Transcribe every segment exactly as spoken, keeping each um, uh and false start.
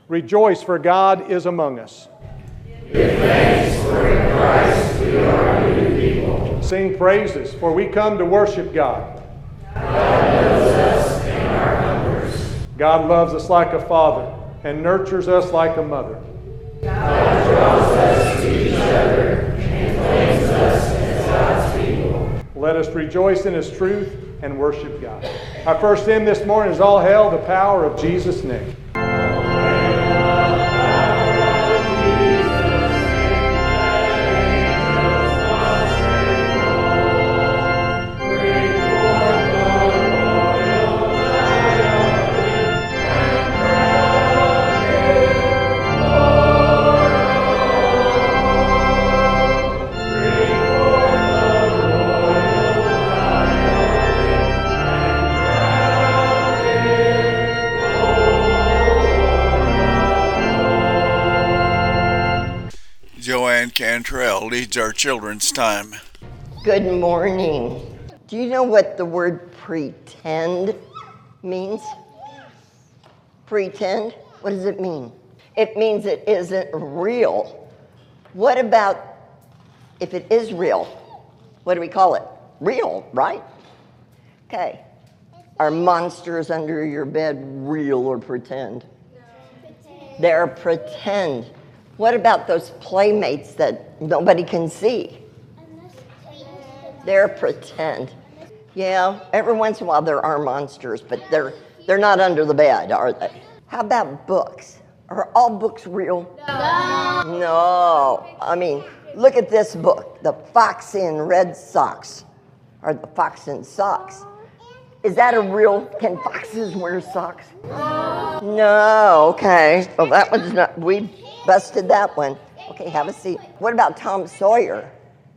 Rejoice, for God is among us. Give thanks, for in Christ we are a new people. Sing praises, for we come to worship God. God knows us and our humbers. God loves us like a father and nurtures us like a mother. God draws us to each other and claims us as God's people. Let us rejoice in His truth and worship God. Our first hymn this morning is All Hail the Power of Jesus' Name. Joanne Cantrell leads our children's time. Good morning. Do you know what the word pretend means? Pretend? What does it mean? It means it isn't real. What about if it is real? What do we call it? Real, right? Okay. Are monsters under your bed real or pretend? Pretend. They're pretend. What about those playmates that nobody can see? They're pretend. Yeah, every once in a while there are monsters, but they're they're not under the bed, are they? How about books? Are all books real? No. No. I mean, look at this book, The Fox in Red Socks, or The Fox in Socks. Is that a real, can foxes wear socks? No, okay. Well, that one's not, we busted that one. Okay, have a seat. What about Tom Sawyer?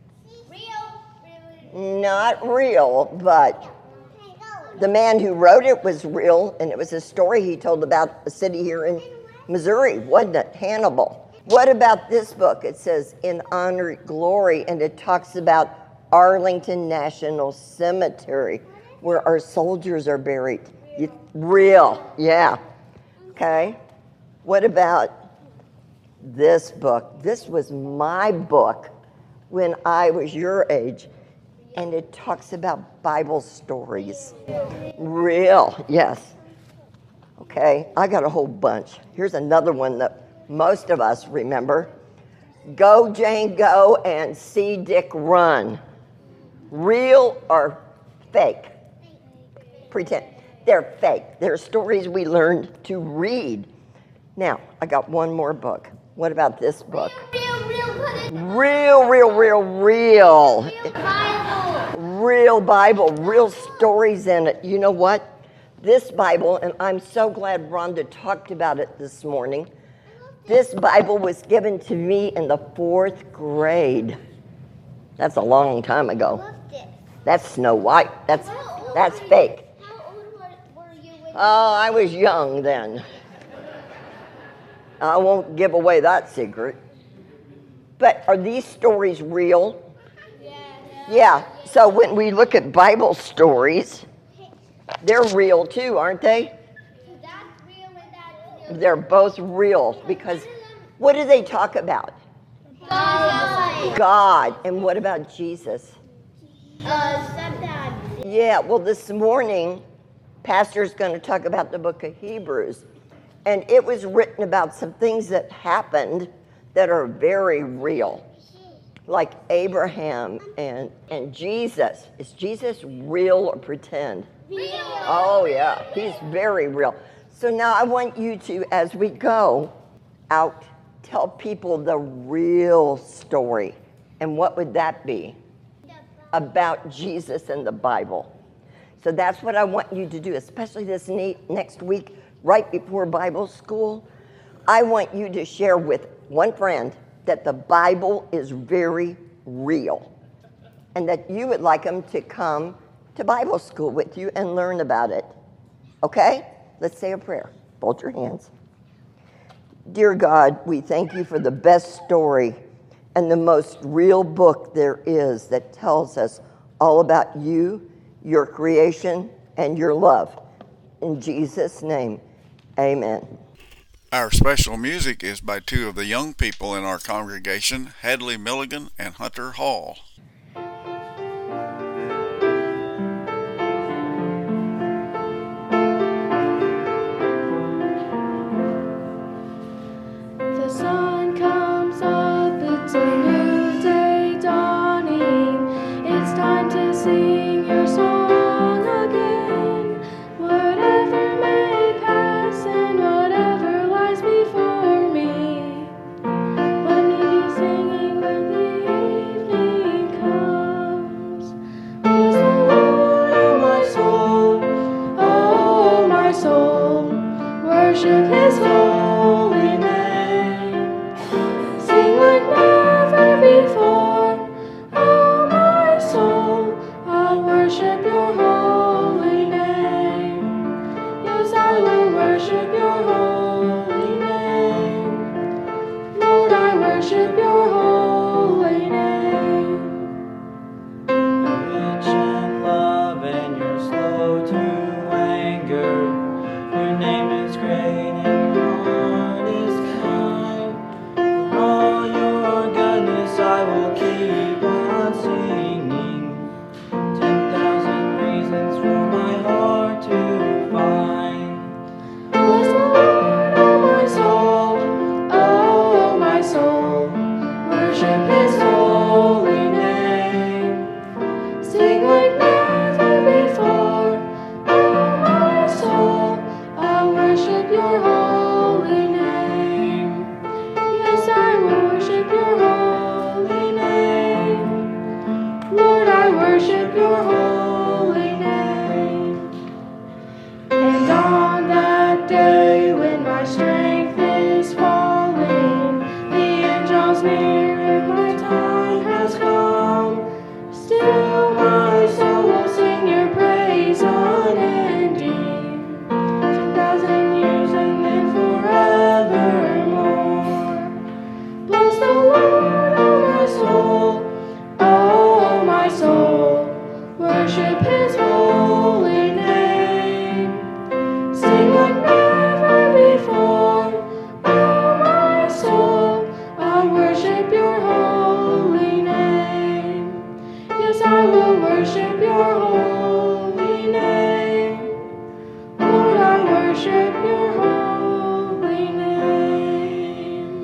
Real. Not real, but the man who wrote it was real, and it was a story he told about a city here in Missouri, wasn't it? Hannibal. What about this book? It says In Honor, Glory, and it talks about Arlington National Cemetery, where our soldiers are buried. You, real, yeah. Okay. What about this book? This was my book when I was your age, and it talks about Bible stories. Real, yes. Okay, I got a whole bunch. Here's another one that most of us remember. Go, Jane, Go, and See Dick Run. Real or fake? Pretend. They're fake. They're stories we learned to read. Now, I got one more book. What about this book? Real, real, real. Real, real, real, real. Real Bible. Real Bible, real stories in it. You know what? This Bible, and I'm so glad Rhonda talked about it this morning, this Bible was given to me in the fourth grade. That's a long time ago. That's Snow White. That's, that's fake. Oh, I was young then. I won't give away that secret. But are these stories real? Yeah. Yeah. So when we look at Bible stories, they're real too, aren't they? They're both real because what do they talk about? God. God. And what about Jesus? Uh, sometimes. Yeah. Well, this morning, Pastor's going to talk about the book of Hebrews. And it was written about some things that happened that are very real. Like Abraham and, and Jesus. Is Jesus real or pretend? Real. Oh, yeah. He's very real. So now I want you to, as we go out, tell people the real story. And what would that be? About Jesus and the Bible. So that's what I want you to do, especially this ne- next week, right before Bible school. I want you to share with one friend that the Bible is very real and that you would like them to come to Bible school with you and learn about it. Okay? Let's say a prayer. Fold your hands. Dear God, we thank you for the best story and the most real book there is that tells us all about you, your creation, and your love. In Jesus' name, amen. Our special music is by two of the young people in our congregation, Hadley Milligan and Hunter Hall. The sun comes up, it's a new day dawning. It's time to sing your song again. Whatever may pass and whatever lies before me, let me be singing when the evening comes. Bless the Lord, oh my soul, oh my soul, worship His holy name. Sing like never before, oh my soul, I'll worship your holy name. Yes, I will worship your holy name. Lord, I worship your holy name. Rich in love and you're slow to anger. Your name is great and your heart is kind. For all your goodness I will keep on singing. Ten thousand reasons for my heart to find. Bless the Lord, oh my soul, oh my soul, worship His holy name. Sing like never before, oh my soul, I worship your holy name. Yes, I will worship your holy name. Lord, I worship your holy name. And on that day when my strength is falling, the end draws near and my time has come, still my soul will sing your praise unending. Ten thousand years and then forevermore. Bless the Lord, oh my soul, oh my soul, worship His holy name. Sing like never before, oh my soul, I worship your holy name. Yes, I will worship your holy name. Lord, I worship your holy name.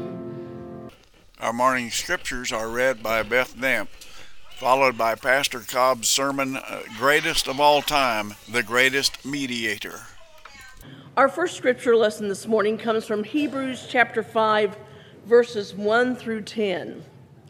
Our morning scriptures are read by Beth Demp, followed by Pastor Cobb's sermon, uh, Greatest of All Time, the Greatest Mediator. Our first scripture lesson this morning comes from Hebrews chapter five, verses one through ten.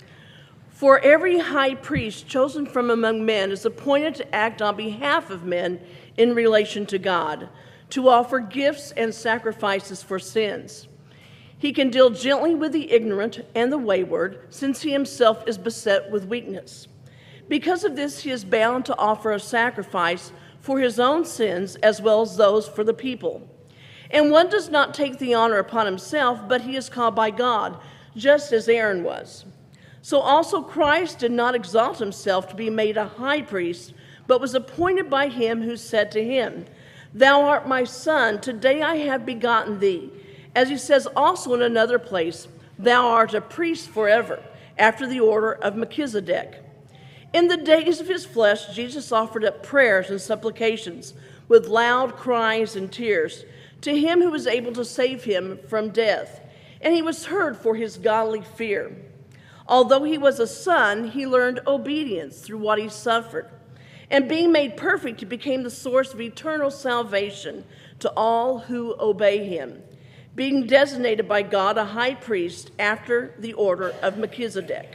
For every high priest chosen from among men is appointed to act on behalf of men in relation to God, to offer gifts and sacrifices for sins. He can deal gently with the ignorant and the wayward, since he himself is beset with weakness. Because of this, he is bound to offer a sacrifice for his own sins as well as those for the people. And one does not take the honor upon himself, but he is called by God, just as Aaron was. So also Christ did not exalt himself to be made a high priest, but was appointed by him who said to him, Thou art my son, today I have begotten thee. As he says also in another place, Thou art a priest forever, after the order of Melchizedek. In the days of his flesh, Jesus offered up prayers and supplications with loud cries and tears to him who was able to save him from death, and he was heard for his godly fear. Although he was a son, he learned obedience through what he suffered. And being made perfect, he became the source of eternal salvation to all who obey him, being designated by God a high priest after the order of Melchizedek.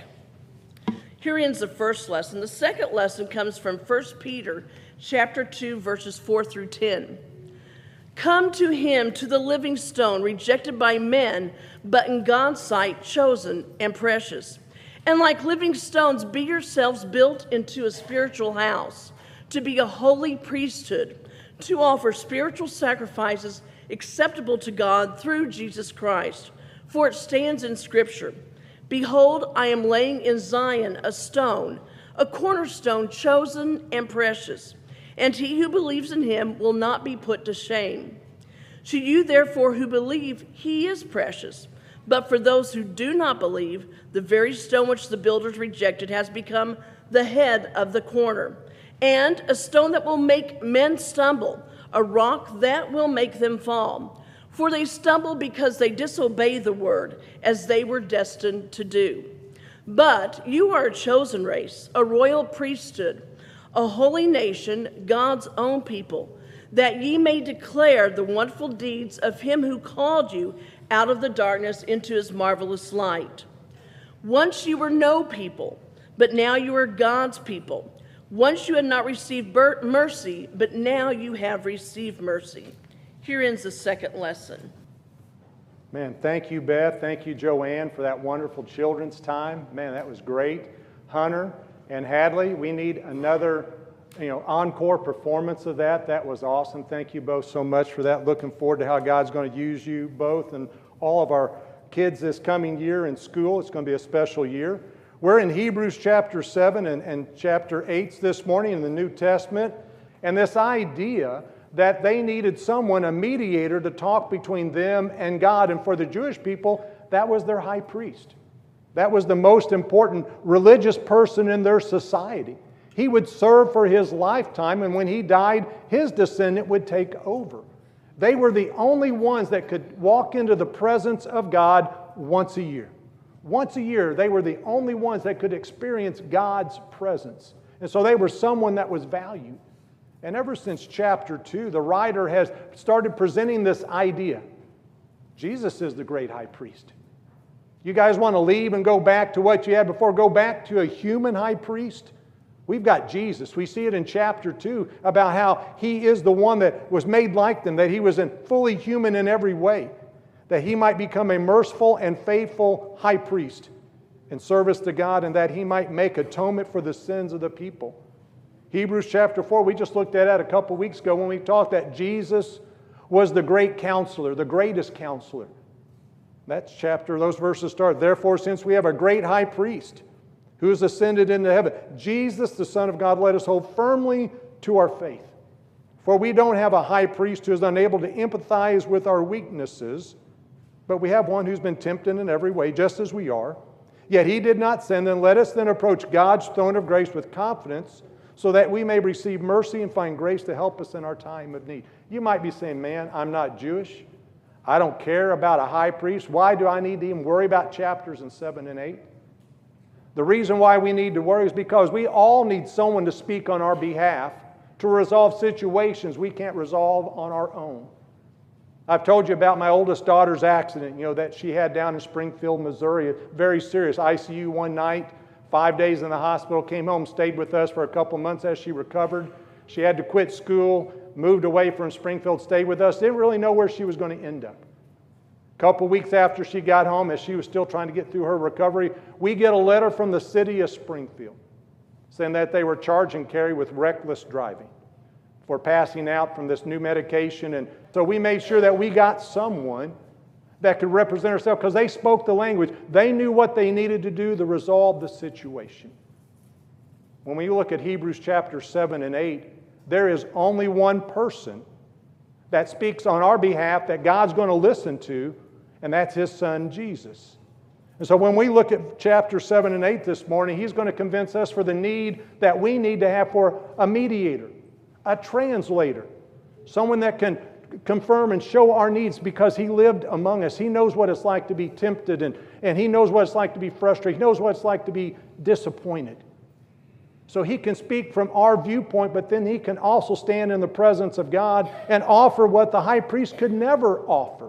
Here ends the first lesson. The second lesson comes from First Peter chapter two, verses four through ten. Come to him, to the living stone, rejected by men, but in God's sight chosen and precious. And like living stones, be yourselves built into a spiritual house, to be a holy priesthood, to offer spiritual sacrifices acceptable to God through Jesus Christ. For it stands in Scripture, Behold, I am laying in Zion a stone, a cornerstone chosen and precious, and he who believes in him will not be put to shame. To you, therefore, who believe, he is precious. But for those who do not believe, the very stone which the builders rejected has become the head of the corner, and a stone that will make men stumble, a rock that will make them fall. For they stumble because they disobey the word, as they were destined to do. But you are a chosen race, a royal priesthood, a holy nation, God's own people, that ye may declare the wonderful deeds of him who called you out of the darkness into his marvelous light. Once you were no people, but now you are God's people. Once you had not received mercy, but now you have received mercy. Here ends the second lesson. Man, thank you, Beth. Thank you, Joanne, for that wonderful children's time. Man, that was great. Hunter and Hadley, we need another, you know, encore performance of that. That was awesome. Thank you both so much for that. Looking forward to how God's going to use you both and all of our kids this coming year in school. It's going to be a special year. We're in Hebrews chapter seven and, and chapter eight this morning in the New Testament. And this idea that they needed someone, a mediator, to talk between them and God. And for the Jewish people, that was their high priest. That was the most important religious person in their society. He would serve for his lifetime, and when he died, his descendant would take over. They were the only ones that could walk into the presence of God once a year. Once a year, they were the only ones that could experience God's presence. And so they were someone that was valued. And ever since chapter two, the writer has started presenting this idea. Jesus is the great high priest. You guys want to leave and go back to what you had before? Go back to a human high priest? We've got Jesus. We see it in chapter two about how he is the one that was made like them, that he was fully human in every way, that he might become a merciful and faithful high priest in service to God, and that he might make atonement for the sins of the people. Hebrews chapter four, we just looked at that a couple weeks ago when we talked that Jesus was the great counselor, the greatest counselor. That's chapter, those verses start. Therefore, since we have a great high priest who has ascended into heaven, Jesus, the Son of God, let us hold firmly to our faith. For we don't have a high priest who is unable to empathize with our weaknesses, but we have one who's been tempted in every way, just as we are. Yet he did not sin. Then let us then approach God's throne of grace with confidence, so that we may receive mercy and find grace to help us in our time of need. You might be saying, man, I'm not Jewish. I don't care about a high priest. Why do I need to even worry about chapters in seven and eight? The reason why we need to worry is because we all need someone to speak on our behalf to resolve situations we can't resolve on our own. I've told you about my oldest daughter's accident, you know, that she had down in Springfield, Missouri. Very serious. I C U one night. Five days in the hospital, came home, stayed with us for a couple months as she recovered. She had to quit school, moved away from Springfield, stayed with us. Didn't really know where she was going to end up. A couple weeks after she got home, as she was still trying to get through her recovery, we get a letter from the city of Springfield saying that they were charging Carrie with reckless driving for passing out from this new medication. And so we made sure that we got someone that could represent ourselves, because they spoke the language. They knew what they needed to do to resolve the situation. When we look at Hebrews chapter seven and eight, there is only one person that speaks on our behalf that God's going to listen to, and that's his son Jesus. And so when we look at chapter seven and eight this morning, he's going to convince us for the need that we need to have for a mediator, a translator, someone that can confirm and show our needs, because he lived among us. He knows what it's like to be tempted, and, and he knows what it's like to be frustrated. He knows what it's like to be disappointed. So he can speak from our viewpoint, but then he can also stand in the presence of God and offer what the high priest could never offer.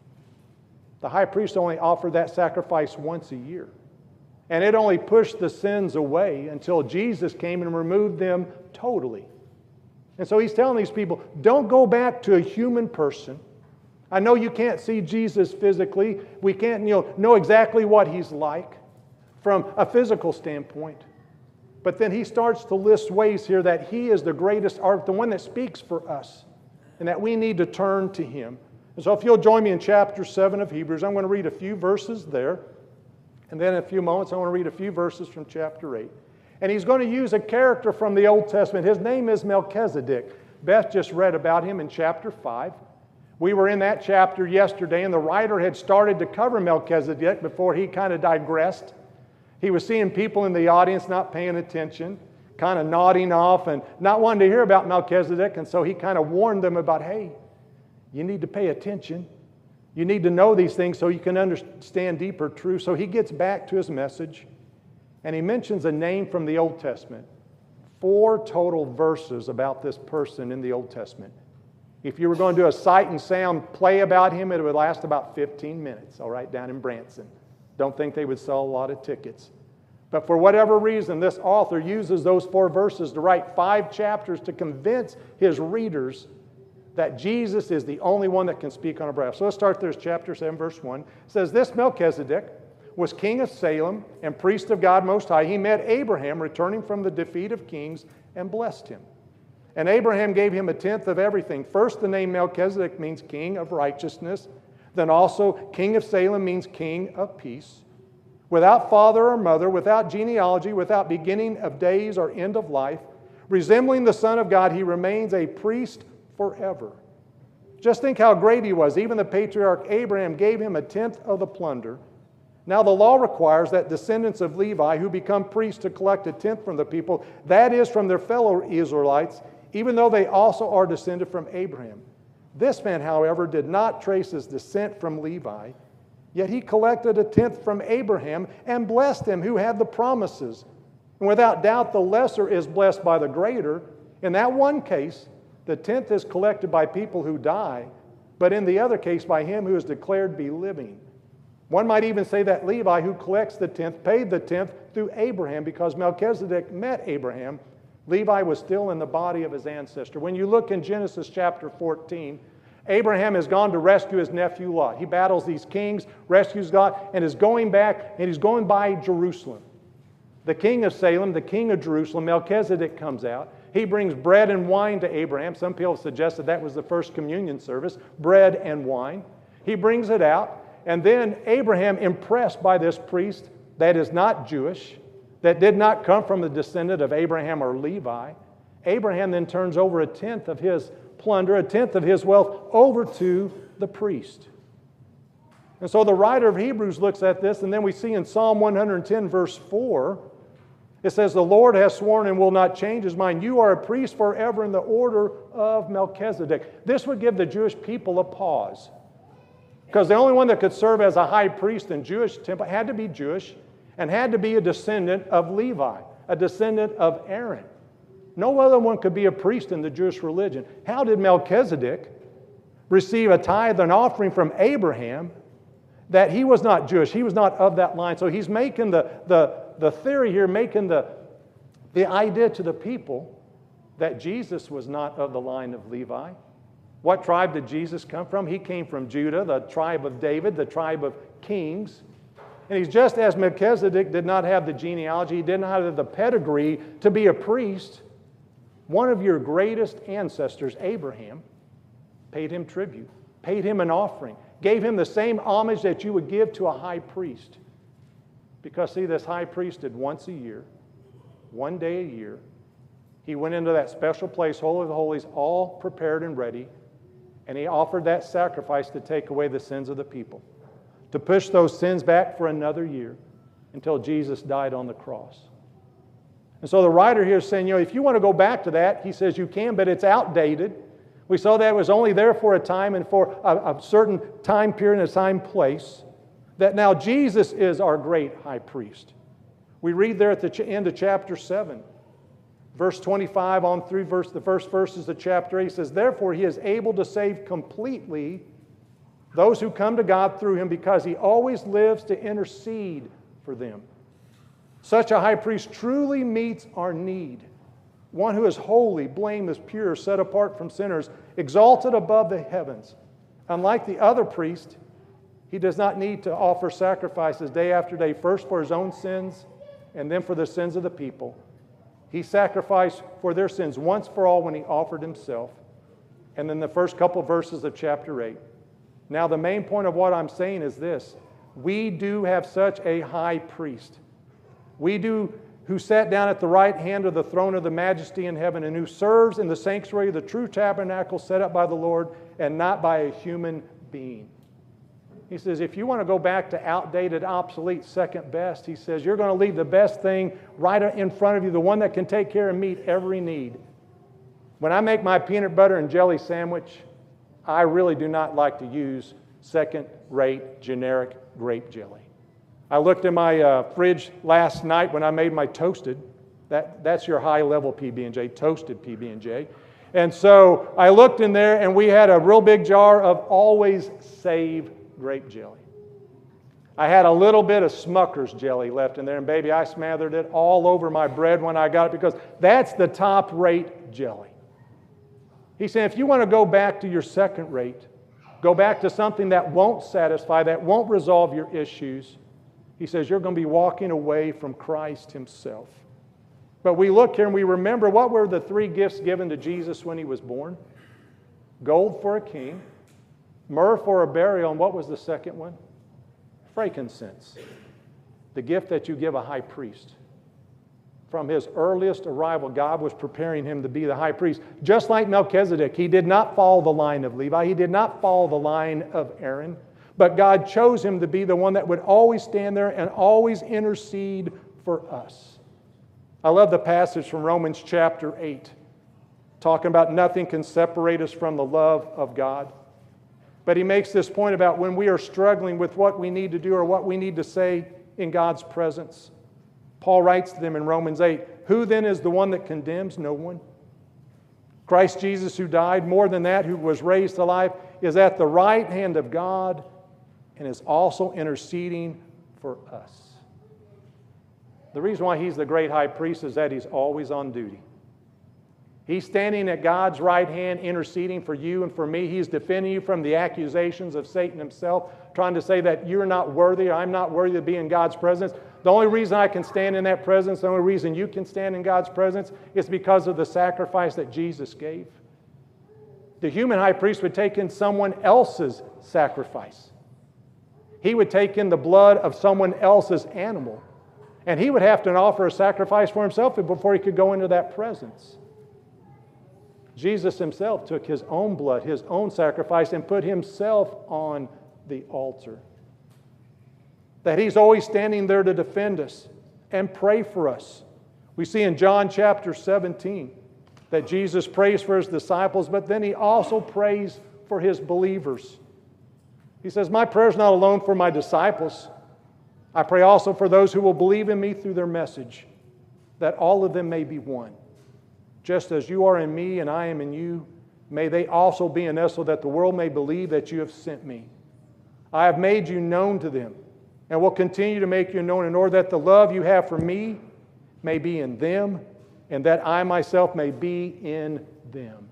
The high priest only offered that sacrifice once a year. And it only pushed the sins away until Jesus came and removed them totally. And so he's telling these people, don't go back to a human person. I know you can't see Jesus physically. We can't, you know, know exactly what he's like from a physical standpoint. But then he starts to list ways here that he is the greatest art, the one that speaks for us, and that we need to turn to him. And so if you'll join me in chapter seven of Hebrews, I'm going to read a few verses there. And then in a few moments, I want to read a few verses from chapter eight. And he's going to use a character from the Old Testament. His name is Melchizedek. Beth just read about him in chapter five. We were in that chapter yesterday, and the writer had started to cover Melchizedek before he kind of digressed. He was seeing people in the audience not paying attention, kind of nodding off and not wanting to hear about Melchizedek, and so he kind of warned them about, hey, you need to pay attention. You need to know these things so you can understand deeper truth. So he gets back to his message, and he mentions a name from the Old Testament. Four total verses about this person in the Old Testament. If you were going to do a sight and sound play about him, it would last about fifteen minutes, all right, down in Branson. Don't think they would sell a lot of tickets. But for whatever reason, this author uses those four verses to write five chapters to convince his readers that Jesus is the only one that can speak on our behalf. So let's start there, chapter seven, verse one. It says, this Melchizedek was king of Salem and priest of God Most High. He met Abraham returning from the defeat of kings and blessed him. And Abraham gave him a tenth of everything. First, the name Melchizedek means king of righteousness. Then also, king of Salem means king of peace. Without father or mother, without genealogy, without beginning of days or end of life, resembling the Son of God, he remains a priest forever. Just think how great he was. Even the patriarch Abraham gave him a tenth of the plunder. Now the law requires that descendants of Levi who become priests to collect a tenth from the people, that is from their fellow Israelites, even though they also are descended from Abraham. This man, however, did not trace his descent from Levi, yet he collected a tenth from Abraham and blessed him who had the promises. And without doubt, the lesser is blessed by the greater. In that one case, the tenth is collected by people who die, but in the other case, by him who is declared to be living. One might even say that Levi, who collects the tenth, paid the tenth through Abraham, because Melchizedek met Abraham. Levi was still in the body of his ancestor. When you look in Genesis chapter fourteen, Abraham has gone to rescue his nephew Lot. He battles these kings, rescues Lot, and is going back, and he's going by Jerusalem. The king of Salem, the king of Jerusalem, Melchizedek, comes out. He brings bread and wine to Abraham. Some people suggested that was the first communion service, bread and wine. He brings it out, and then Abraham, impressed by this priest that is not Jewish, that did not come from the descendant of Abraham or Levi, Abraham then turns over a tenth of his plunder, a tenth of his wealth, over to the priest. And so the writer of Hebrews looks at this, and then we see in Psalm one hundred ten, verse four, it says, the Lord has sworn and will not change his mind. You are a priest forever in the order of Melchizedek. This would give the Jewish people a pause, because the only one that could serve as a high priest in Jewish temple had to be Jewish and had to be a descendant of Levi, a descendant of Aaron. No other one could be a priest in the Jewish religion. How did Melchizedek receive a tithe and offering from Abraham that he was not Jewish? He was not of that line. So he's making the, the, the theory here, making the, the idea to the people that Jesus was not of the line of Levi. What tribe did Jesus come from? He came from Judah, the tribe of David, the tribe of kings. And he's just as Melchizedek did not have the genealogy, he did not have the pedigree to be a priest. One of your greatest ancestors, Abraham, paid him tribute, paid him an offering, gave him the same homage that you would give to a high priest. Because, see, this high priest did once a year, one day a year, he went into that special place, Holy of the Holies, all prepared and ready, and he offered that sacrifice to take away the sins of the people, to push those sins back for another year until Jesus died on the cross. And so the writer here is saying, you know, if you want to go back to that, he says you can, but it's outdated. We saw that it was only there for a time and for a, a certain time period and a time place, that now Jesus is our great high priest. We read there at the ch- end of chapter seven, verse twenty-five on through verse, the first verses of chapter eight, says, therefore he is able to save completely those who come to God through him, because he always lives to intercede for them. Such a high priest truly meets our need. One who is holy, blameless, pure, set apart from sinners, exalted above the heavens. Unlike the other priest, he does not need to offer sacrifices day after day, first for his own sins and then for the sins of the people. He sacrificed for their sins once for all when he offered himself. And then the first couple verses of chapter eight. Now the main point of what I'm saying is this. We do have such a high priest. We do who sat down at the right hand of the throne of the majesty in heaven, and who serves in the sanctuary of the true tabernacle set up by the Lord and not by a human being. He says, if you want to go back to outdated, obsolete, second best, he says, you're going to leave the best thing right in front of you, the one that can take care and meet every need. When I make my peanut butter and jelly sandwich, I really do not like to use second-rate, generic grape jelly. I looked in my uh, fridge last night when I made my toasted. That, that's your high-level P B and J, toasted P B and J. And so I looked in there, and we had a real big jar of Always Save grape jelly. I had a little bit of Smucker's jelly left in there, and baby, I smothered it all over my bread when I got it because that's the top-rate jelly. He said, if you want to go back to your second rate, go back to something that won't satisfy, that won't resolve your issues, he says, you're going to be walking away from Christ himself. But we look here and we remember, what were the three gifts given to Jesus when he was born? Gold for a king, myrrh for a burial, and what was the second one? Frankincense, the gift that you give a high priest. From his earliest arrival, God was preparing him to be the high priest. Just like Melchizedek, he did not follow the line of Levi. He did not follow the line of Aaron. But God chose him to be the one that would always stand there and always intercede for us. I love the passage from Romans chapter eight, talking about nothing can separate us from the love of God. But he makes this point about when we are struggling with what we need to do or what we need to say in God's presence. Paul writes to them in Romans eight, who then is the one that condemns? No one. Christ Jesus, who died, more than that, who was raised to life, is at the right hand of God and is also interceding for us. The reason why he's the great high priest is that he's always on duty. He's standing at God's right hand, interceding for you and for me. He's defending you from the accusations of Satan himself, trying to say that you're not worthy, I'm not worthy to be in God's presence. The only reason I can stand in that presence, the only reason you can stand in God's presence is because of the sacrifice that Jesus gave. The human high priest would take in someone else's sacrifice. He would take in the blood of someone else's animal. And he would have to offer a sacrifice for himself before he could go into that presence. Jesus himself took his own blood, his own sacrifice, and put himself on the altar. That he's always standing there to defend us and pray for us. We see in John chapter seventeen that Jesus prays for his disciples, but then he also prays for his believers. He says, my prayer is not alone for my disciples. I pray also for those who will believe in me through their message, that all of them may be one. Just as you are in me and I am in you, may they also be in us, so that the world may believe that you have sent me. I have made you known to them, and will continue to make you known, in order that the love you have for me may be in them, and that I myself may be in them.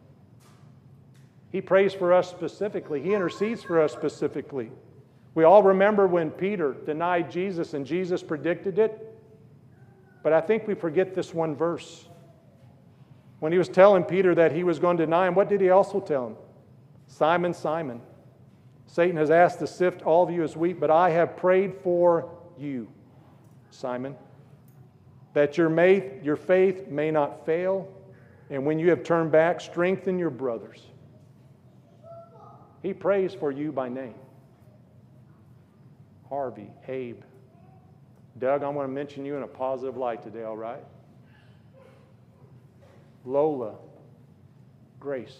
He prays for us specifically. He intercedes for us specifically. We all remember when Peter denied Jesus and Jesus predicted it. But I think we forget this one verse. When he was telling Peter that he was going to deny him, what did he also tell him? Simon, Simon, Satan has asked to sift all of you as wheat, but I have prayed for you, Simon, that your faith, your faith may not fail, and when you have turned back, strengthen your brothers. He prays for you by name. Harvey, Abe, Doug, I want to mention you in a positive light today, all right? Lola, Grace,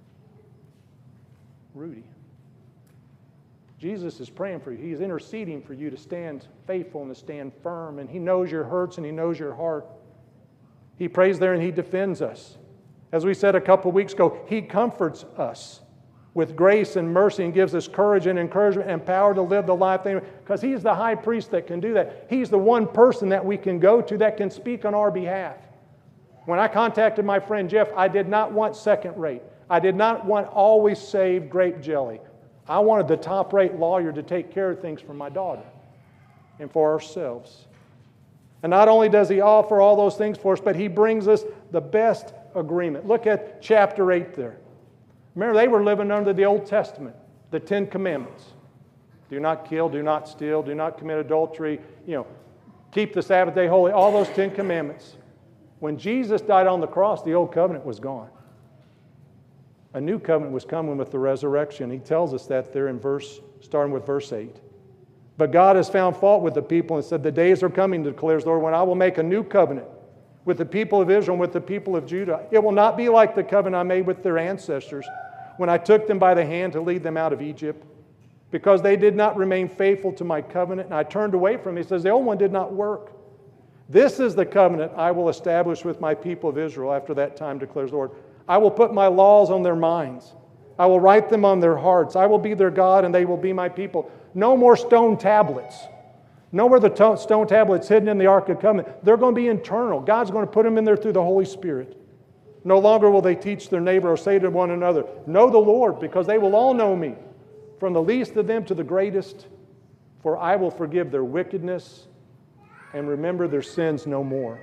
Rudy. Jesus is praying for you. He's interceding for you to stand faithful and to stand firm, and he knows your hurts and he knows your heart. He prays there and he defends us. As we said a couple weeks ago, he comforts us with grace and mercy and gives us courage and encouragement and power to live the life they because he's the high priest that can do that. He's the one person that we can go to that can speak on our behalf. When I contacted my friend Jeff, I did not want second rate. I did not want always saved grape jelly. I wanted the top rate lawyer to take care of things for my daughter and for ourselves. And not only does he offer all those things for us, but he brings us the best agreement. Look at chapter eight there. Remember, they were living under the Old Testament, the Ten Commandments. Do not kill, do not steal, do not commit adultery, you know, keep the Sabbath day holy, all those Ten Commandments. When Jesus died on the cross, the old covenant was gone. A new covenant was coming with the resurrection. He tells us that there in verse, starting with verse eight. But God has found fault with the people and said, the days are coming, declares the Lord, when I will make a new covenant with the people of Israel and with the people of Judah. It will not be like the covenant I made with their ancestors when I took them by the hand to lead them out of Egypt, because they did not remain faithful to my covenant, and I turned away from it. He says, the old one did not work. This is the covenant I will establish with my people of Israel after that time, declares the Lord. I will put my laws on their minds. I will write them on their hearts. I will be their God, and they will be my people. No more stone tablets. No more the to- stone tablets hidden in the Ark of Covenant. They're going to be internal. God's going to put them in there through the Holy Spirit. No longer will they teach their neighbor or say to one another, know the Lord, because they will all know me, from the least of them to the greatest. For I will forgive their wickedness and remember their sins no more.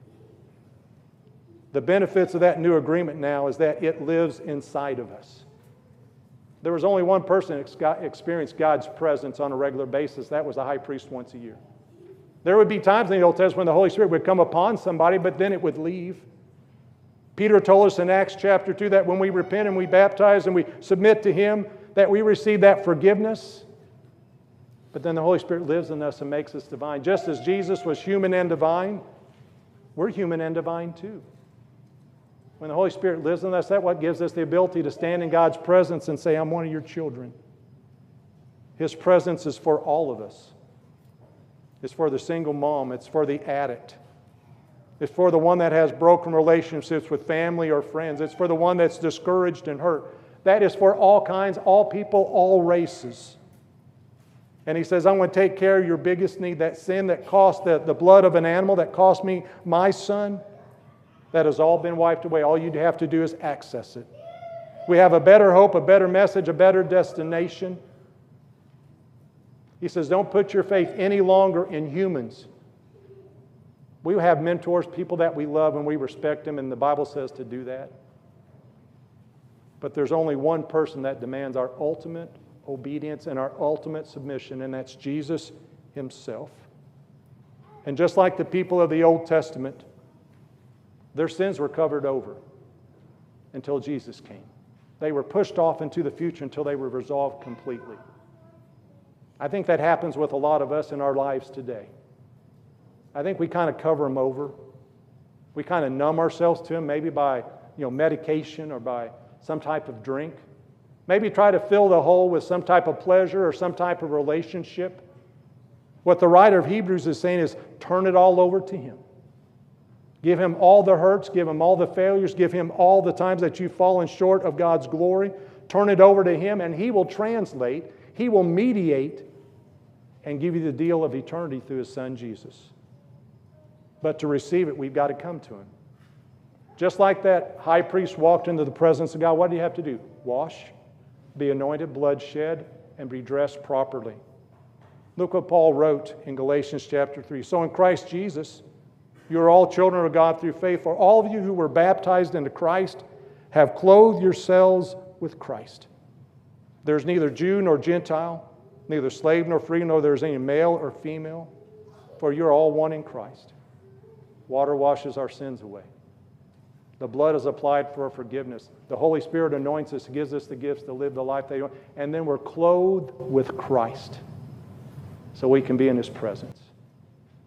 The benefits of that new agreement now is that it lives inside of us. There was only one person that experienced God's presence on a regular basis. That was the high priest once a year. There would be times in the Old Testament when the Holy Spirit would come upon somebody, but then it would leave. Peter told us in Acts chapter two that when we repent and we baptize and we submit to Him, that we receive that forgiveness. But then the Holy Spirit lives in us and makes us divine. Just as Jesus was human and divine, we're human and divine too. When the Holy Spirit lives in us, that's what gives us the ability to stand in God's presence and say, I'm one of your children. His presence is for all of us. It's for the single mom. It's for the addict. It's for the one that has broken relationships with family or friends. It's for the one that's discouraged and hurt. That is for all kinds, all people, all races. And He says, I'm going to take care of your biggest need, that sin that cost the, the blood of an animal, that cost me my son. That has all been wiped away. All you'd have to do is access it. We have a better hope, a better message, a better destination. He says, don't put your faith any longer in humans. We have mentors, people that we love and we respect them, and the Bible says to do that. But there's only one person that demands our ultimate obedience and our ultimate submission, and that's Jesus Himself. And just like the people of the Old Testament, their sins were covered over until Jesus came. They were pushed off into the future until they were resolved completely. I think that happens with a lot of us in our lives today. I think we kind of cover them over. We kind of numb ourselves to them, maybe by you know medication or by some type of drink. Maybe try to fill the hole with some type of pleasure or some type of relationship. What the writer of Hebrews is saying is turn it all over to Him. Give Him all the hurts, give Him all the failures, give Him all the times that you've fallen short of God's glory. Turn it over to Him and He will translate, He will mediate, and give you the deal of eternity through His Son Jesus. But to receive it, we've got to come to Him. Just like that high priest walked into the presence of God, what do you have to do? Wash, be anointed, blood shed, and be dressed properly. Look what Paul wrote in Galatians chapter three. So in Christ Jesus, you are all children of God through faith. For all of you who were baptized into Christ have clothed yourselves with Christ. There's neither Jew nor Gentile, neither slave nor free, nor there's any male or female, for you're all one in Christ. Water washes our sins away. The blood is applied for forgiveness. The Holy Spirit anoints us, gives us the gifts to live the life they want, and then we're clothed with Christ so we can be in His presence.